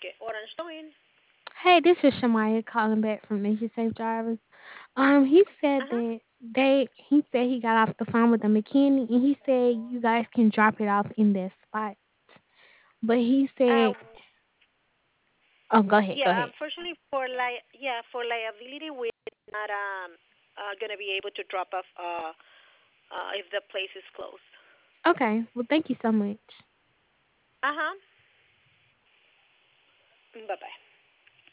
Okay, Orange Towing. Hey, this is Shamaya calling back from Nation Safe Drivers. He said Uh-huh. that he said he got off the phone with the mechanic and he said you guys can drop it off in that spot. But he said, Uh, oh, go ahead, go yeah, ahead. unfortunately for liability, we're not gonna be able to drop off if the place is closed. Okay, well, thank you so much. Uh huh. Bye bye.